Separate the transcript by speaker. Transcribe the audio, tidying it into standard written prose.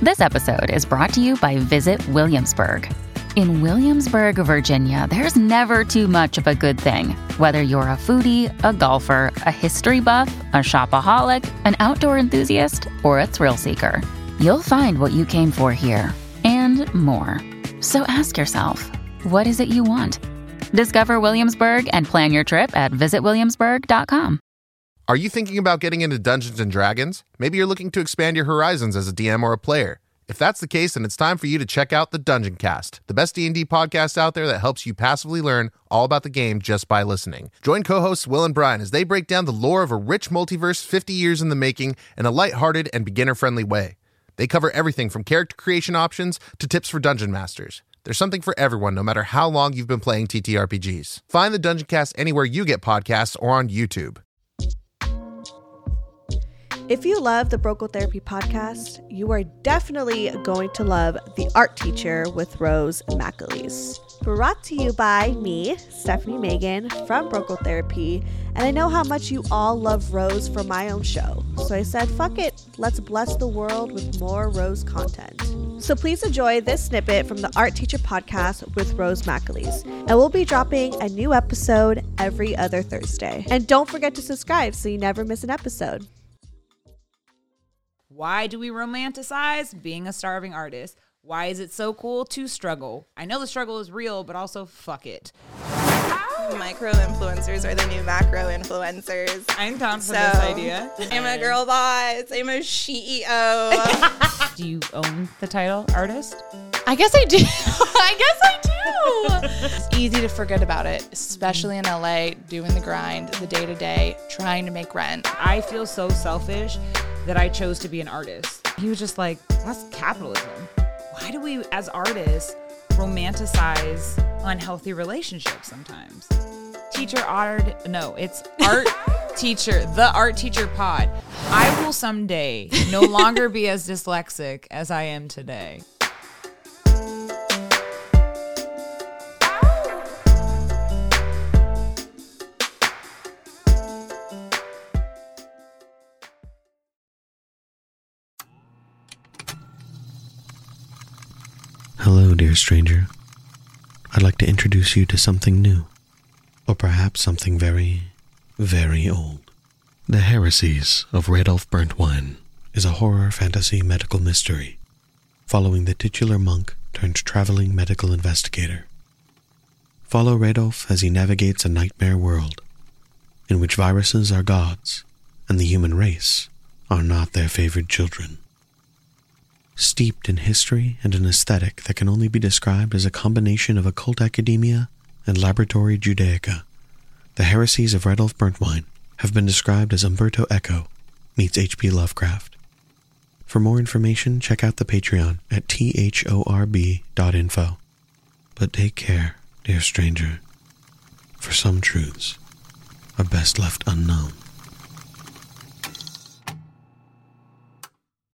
Speaker 1: This episode is brought to you by Visit Williamsburg. In Williamsburg, Virginia, there's never too much of a good thing. Whether you're a foodie, a golfer, a history buff, a shopaholic, an outdoor enthusiast, or a thrill seeker, you'll find what you came for here and more. So ask yourself, what is it you want? Discover Williamsburg and plan your trip at visitwilliamsburg.com.
Speaker 2: Are you thinking about getting into Dungeons & Dragons? Maybe you're looking to expand your horizons as a DM or a player. If that's the case, then it's time for you to check out the Dungeon Cast, the best D&D podcast out there that helps you passively learn all about the game just by listening. Join co-hosts Will and Brian as they break down the lore of a rich multiverse 50 years in the making in a lighthearted and beginner-friendly way. They cover everything from character creation options to tips for dungeon masters. There's something for everyone, no matter how long you've been playing TTRPGs. Find the Dungeon Cast anywhere you get podcasts or on YouTube.
Speaker 3: If you love the Brocal Therapy podcast, you are definitely going to love The Art Teacher with Rose McAleese. Brought to you by me, Stephanie Megan, from Brocal Therapy, and I know how much you all love Rose from my own show. So I said, fuck it, let's bless the world with more Rose content. So please enjoy this snippet from the Art Teacher podcast with Rose McAleese. And we'll be dropping a new episode every other Thursday. And don't forget to subscribe so you never miss an episode.
Speaker 4: Why do we romanticize being a starving artist? Why is it so cool to struggle? I know the struggle is real, but also fuck it.
Speaker 5: Micro-influencers are the new macro-influencers.
Speaker 4: I'm down for this idea.
Speaker 5: I'm a girl boss. I'm a CEO.
Speaker 4: Do you own the title artist?
Speaker 6: I guess I do. It's easy to forget about it, especially in LA, doing the grind, the day-to-day, trying to make rent.
Speaker 4: I feel so selfish that I chose to be an artist. He was just like, that's capitalism. Why do we, as artists, romanticize unhealthy relationships sometimes? It's Art Teacher, the Art Teacher pod. I will someday no longer be as dyslexic as I am today.
Speaker 7: Hello, dear stranger. I'd like to introduce you to something new, or perhaps something very, very old. The Heresies of Radolf Burntwine is a horror fantasy medical mystery following the titular monk turned traveling medical investigator. Follow Radolf as he navigates a nightmare world in which viruses are gods and the human race are not their favored children. Steeped in history and an aesthetic that can only be described as a combination of occult academia and laboratory Judaica, the Heresies of Radolf Burntwine have been described as Umberto Eco meets H.P. Lovecraft. For more information, check out the Patreon at thorb.info. But take care, dear stranger, for some truths are best left unknown.